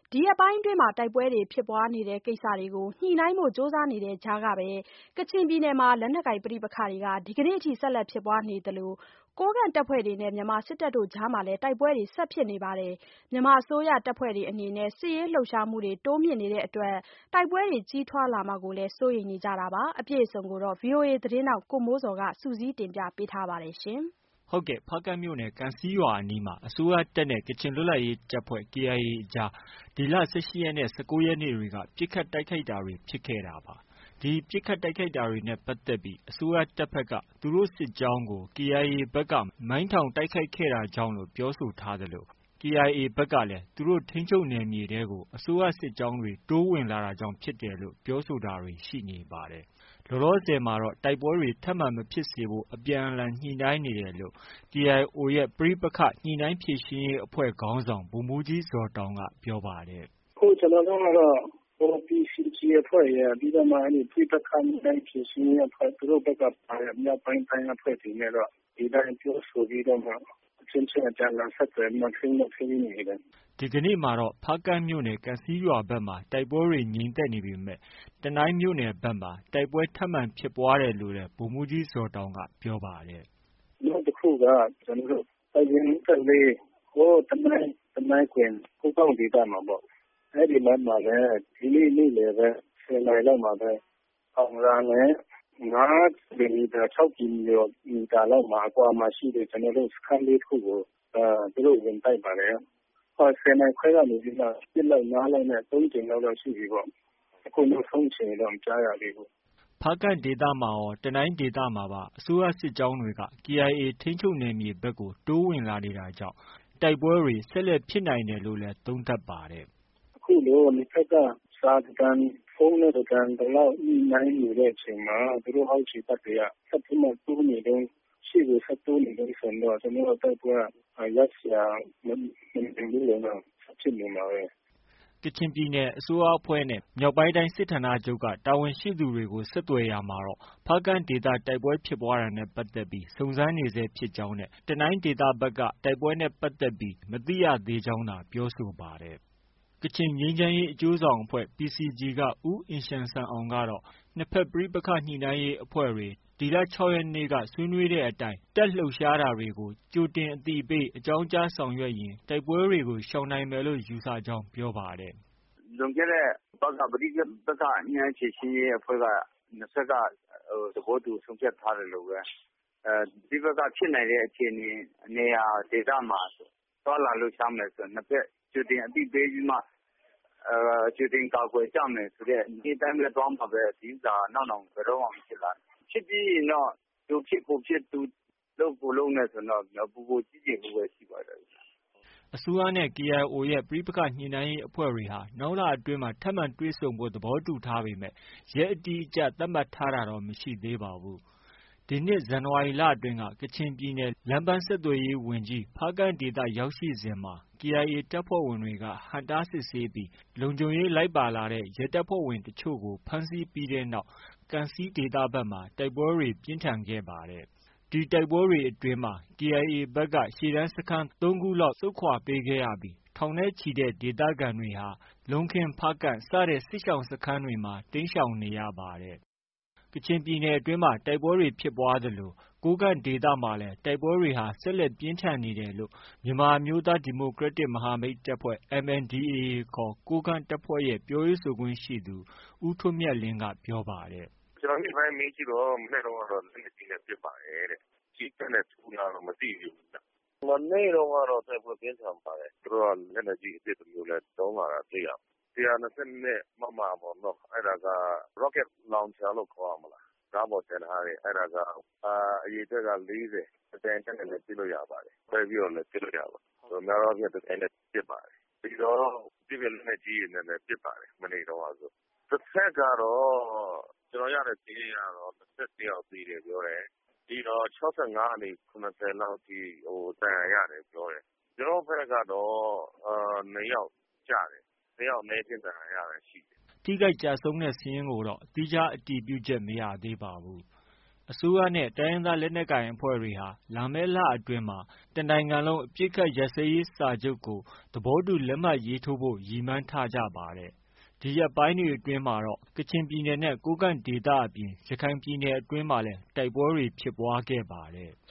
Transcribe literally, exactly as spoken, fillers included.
ဒီရက်ပိုင်းအတွင်းတိုက်ပွဲတွေဖြစ်ပွားနေတဲ့ကိစ္စတွေကိုညှိနှိုင်းဖို့ကြိုးစားနေတဲ့ကြားကပဲကချင်ပြည်နယ်မှာလက်နက်ကိုင်ပဋိပက္ခတွေကဒီကနေ့အထိဆက်လက်ဖြစ်ပွားနေသလိုကိုးကန့်တပ်ဖွဲ့တွေနဲ့မြန်မာစစ်တပ်တို့ကြားမှာလည်းတိုက်ပွဲတွေဆက်ဖြစ်နေပါတယ်။မြန်မာအစိုးရတပ်ဖွဲ့တွေအနေနဲ့စစ်ရေးလှုပ်ရှားမှုတွေတိုးမြှင့်နေတဲ့အတွက်တိုက်ပွဲတွေကြီးထွားလာမှာကိုလည်းစိုးရိမ်နေကြတာပါ။အပြည့်အစုံကိုတော့ ဗွီအိုအေသတင်းထောက်ကိုမိုးဇော်ကစုစည်းတင်ပြပေးထားပါတယ်။ဟုတ်ကဲ့ဖားကန့်မြို့နယ်ကံဆီးရွာအနီးမှာအစိုးရတပ်နဲ့ကချင်လွတ်လပ်ရေးတပ်ဖွဲ့ K I A အကြားဒီလ၁၈ရက်နဲ့၁၉ရက်နေ့တွေကပစ်ခတ်တိုက်ခိုက်တာတွေဖြစ်ခဲ့တာပါ။ ဒီပစ်ခတ်တိုက်ခိုက်တာတွေနဲ့ပတ်သက်ပြီးအစိုးရတပ်ဘက်ကသူတို့စစ်ကြောင်းကို K I A ဘက်ကမိုင်းထောင်တိုက်ခိုက်ခဲ့တာကြောင့်လို့ပြောဆိုထားသလို K I A ဘက်ကလည်းသူတို့ထိန်းချုပ်နယ်မြေထဲကိုအစိုးရစစ်ကြောင်းတွေတိုးဝင်လာတာကြောင့်ဖြစ်တယ်လို့ပြောဆိုတာတွေရှိနေပါတယ်။ လောလောဆယ်မှာတော့တိုက်ပွဲတွေထပ်မံမဖြစ်စေဖို့အပြန်အလှန်ညှိနှိုင်းနေတယ်လို့ K I O ရဲ့ ပဋိပက္ခညှိနှိုင်းဖြေရှင်းရေးအဖွဲ့ခေါင်းဆောင်ဗိုလ်မှူးကြီးဇော်တောင်ကပြောပါတယ်။ “အခုကျနော်တို့ကတော့ P C G အဖွဲ့ရယ်ပြီးတော့မှ ပဋိပက္ခညှိနှိုင်းဖြေရှင်းရေးအဖွဲ့သူတို့ဘက်ကပါတဲ့မြောက်ပိုင်းတိုင်းအဖွဲ့တွေနဲ့တော့ဒီတိုင်းပြောဆိုပြီးတော့မှအချင်းချင်းအပြန်အလှန်ဆက်သွယ်ပြီးမှဆွေးနွေးနေတယ်။ ” ဒီကနေ့မှာတော့ဖားကန့်မြို့နယ်ကံဆီးရွာဘက်မှာတိုက်ပွဲတွေငြိမ်သက်နေပေမဲ့ တနိုင်းမြို့နယ်ဘက်မှာတိုက်ပွဲထပ်မံဖြစ်ပွားတယ်လို့လည်း ဗိုလ်မှူးကြီးဇော်တောင်ကပြောပါတယ်။ “နောက်တစ်ခုကကျနော်တို့တပ်ရင်း၁၄ဟိုတနိုင်းတနိုင်းခွင်ကိုးသောင်းဒေသမှာပေါ့အဲဒီဘက်မှာလည်းဒီနေ့နေ့လည်ပဲ၁၀နာရီလောက်မှာပဲအောင်ရာနဲ့၅ကီလိုမီတာ၆ကီလိုမီတာလောက်မှာအကွာမှာရှိတဲ့ကျနော်တို့စခန်းလေးခုကိုသူတို့ဝင်တိုက်ပါတယ်။၁၀နာရီခွဲကနေပြီးမှပစ်လိုက်နားလိုက်နဲ့၃ကြိမ်လောက်တော့ရှိပြီပေါ့။အခုနောက်ဆုံးအခြေအနေတော့မကြားရသေးဘူး။ ” ဖားကန့်ဒေသမှာရောတနိုင်းဒေသမှာပါအစိုးရစစ်ကြောင်းတွေက K I A ထိန်းချုပ်နယ်မြေဘက်ကိုတိုးဝင်လာနေတာကြောင့်တိုက်ပွဲတွေဆက်လက်ဖြစ်နိုင်တယ်လို့လည်းသုံးသပ်ပါတယ်။ “အခုလိုနှစ်ဘက်ကစာတတမ်းဖုန်းနဲ့တတမ်းဒီလောက်ညှိနှိုင်းနေတဲ့အချိန်မှာသူတို့အောက်ခြေတပ်တွေကဆက်ပြီးမှတိုးနေတုန်းရှေ့ကိုဆက်တိုးနေတုန်းဆိုတော့ကျနော်တို့တိုက်ပွဲကရပ်စရာမလိုဘူးလေနော်ဆက်ဖြစ်နေမှာပဲ။ ” ကချင်ပြည်နယ်အစိုးရအဖွဲ့နဲ့မြောက်ပိုင်းတိုင်းစစ်ဌာနချုပ်ကတာဝန်ရှိသူတွေကိုဆက်သွယ်ရာမှာတော့ဖားကန့်ဒေသတိုက်ပွဲဖြစ်ပွားတာနဲ့ပတ်သက်ပြီးစုံစမ်းနေဆဲဖြစ်ကြောင်းနဲ့ တနိုင်းဒေသဘက်ကတိုက်ပွဲနဲ့ပတ်သက်ပြီးမသိရသေးကြောင်းသာပြောဆိုပါတယ်။ ကချင်ငြိမ်းချမ်းရေးအကျိုးဆောင်အဖွဲ့ P C G က ဦးအင်ရှန်ဆန်အောင်ကတော့ နှစ်ဘက်ပဋိပက္ခညှိနှိုင်းရေးအဖွဲ့တွေဒီလ၆ရက်နေ့ကဆွေးနွေးတဲ့အတိုင်းတပ်လှုပ်ရှားတာတွေကို ကြိုတင်အသိပေးအကြောင်းကြားဆောင်ရွက်ရင်တိုက်ပွဲတွေကို ရှောင်နိုင်မယ်လို့ ယူဆကြောင်းပြောပါတယ်။ “လွန်ခဲ့တဲ့ပဋိပက္ခညှိနှိုင်းဖြေရှင်းရေးအဖွဲ့ကနှစ်ဘက်ကသဘောတူဆုံးဖြတ်ထားတယ်လို့ပဲပဋိပက္ခဖြစ်နိုင်တဲ့အခြေအနေနေရာဒေသမှာသွားလာလှုပ်ရှားမယ်ဆိုရင်နှစ်ဘက်ကြိုတင်အသိပေးပြီးမှကြိုတင်ကာကွယ်ကြမယ်ဆိုတဲ့ဒီအတိုင်းပဲသွားမှာပဲဒီဥစ္စာနောက်နောင်ဘယ်တော့မှမဖြစ်လာဘူး။ဖြစ်ပြီးရင်တော့သူဖြစ်ကိုယ်ဖြစ်သူလုပ်ကိုယ်လုပ်နဲ့ဆိုတော့ပူပူကြီးကြီးမှုပဲရှိပါတယ်။ ” အစိုးရနဲ့ K I O ရဲ့ ပဋိပက္ခညှိနှိုင်းရေးအဖွဲ့တွေဟာနောက်လအတွင်းမှာထပ်မံတွေ့ဆုံဖို့သဘောတူထားပေမဲ့ ရက်အတိအကျသတ်မှတ်ထားတာတော့မရှိသေးပါဘူး။ ဒီနှစ်ဇန်နဝါရီလအတွင်းက ကချင်ပြည်နယ်လမ်းပန်းဆက်သွယ်ရေးဝန်ကြီးဖားကန့်ဒေသရောက်ရှိစဉ်မှာ K I A တပ်ဖွဲ့ဝင်တွေက ဟန့်တားစစ်ဆေးပြီးလုံခြုံရေးလိုက်ပါလာတဲ့ရဲတပ်ဖွဲ့ဝင်တချို့ကိုဖမ်းဆီးပြီးတဲ့နောက်ကံဆီးဒေသဘက်မှာတိုက်ပွဲတွေပြင်းထန်ခဲ့ပါတယ်။ ဒီတိုက်ပွဲတွေအတွင်းမှာ K I A ဘက်က ရှေ့တန်းစခန်း၃ခုလောက်ဆုတ်ခွာပေးခဲ့ရပြီးထောင်နဲ့ချီတဲ့ဒေသခံတွေဟာ လုံးခင်း၊ဖားကန့်စတဲ့စစ်ရှောင်စခန်းတွေမှာ တိမ်းရှောင်နေရပါတယ်။ ကချင်ပြည်နယ်အတွင်းမှာတိုက်ပွဲတွေဖြစ်ပွားသလို ကိုးကန့်ဒေသမှာလည်းတိုက်ပွဲတွေဟာဆက်လက်ပြင်းထန်နေတယ်လို့ မြန်မာအမျိုးသားဒီမိုကရက်တစ်မဟာမိတ်တပ်ဖွဲ့ M N D A A ခေါ် ကိုးကန့်တပ်ဖွဲ့ရဲ့ ပြောရေးဆိုခွင့်ရှိသူ ဦးထွန်းမြတ်လင်းက ပြောပါတယ်။ “ကျနော်နေ့ပိုင်းမေးကြည့်တော့မနက်တုန်းကတော့လက်နက်ကြီးနဲ့ပစ်ပါတယ်တဲ့။ကျည်ကပ်နဲ့ထိုးလားတော့မသိသေးဘူးဗျ။ မနေ့တုန်းကတော့တိုက်ပွဲပြင်းထန်ပါတယ်။သူတို့ကလက်နက်ကြီးအသစ်တမျိုးလည်းသုံးလာတာတွေ့ရတယ်။၁၂၂မမပေါ့နော်အဲဒါက Rocket Launcher လို့ခေါ်ရမလား။ကားပေါ်တင်ထားတဲ့အဲဒါကအရေအတွက်ကလေးဆယ်တပြိုင်နက်တည်းလည်းပစ်လို့ရပါတယ်။ခွဲပြီးတော့လည်းပစ်လို့ရပါတယ်။များသောအားဖြင့်တပြိုင်နက်တည်းပစ်ပါတယ်။ပြီးတော့စစ်လက်နက်ကြီးတွေနဲ့လည်းပစ်ပါတယ်မနေ့တုန်းကဆို။တစ်ဘက်ကတော့ကျနော်ရတဲ့စာရင်းအရတော့၂၁ယောက်သေတယ်ပြောတယ်။ပြီးတော့၆၅ကနေ၇၀လောက်အထိဒဏ်ရာရတယ်ပြောတယ်။ကျနော်တို့ဘက်ကတော့၂ယောက်ကျတယ်။၂ယောက်အနည်းအကျဉ်းဒဏ်ရာရတာရှိတယ်။ ” ထိခိုက်ကျဆုံးတဲ့စာရင်းကိုတော့သီးခြားအတည်ပြုချက်မရသေးပါဘူး။အစိုးရနဲ့ တိုင်းရင်းသားလက်နက်ကိုင်အဖွဲ့တွေဟာ လာမယ့်လအတွင်းမှာ တစ်နိုင်ငံလုံးအပစ်အခတ်ရပ်စဲရေးစာချုပ်ကို သဘောတူလက်မှတ်ရေးထိုးဖို့ ရည်မှန်းထားကြပါတယ်။ ဒီရက်ပိုင်းတွေအတွင်းမှာတော့ ကချင်ပြည်နယ်နဲ့ ကိုးကန့်ဒေသအပြင် ရခိုင်ပြည်နယ်အတွင်းမှာလည်း တိုက်ပွဲတွေ ဖြစ်ပွားခဲ့ပါတယ်။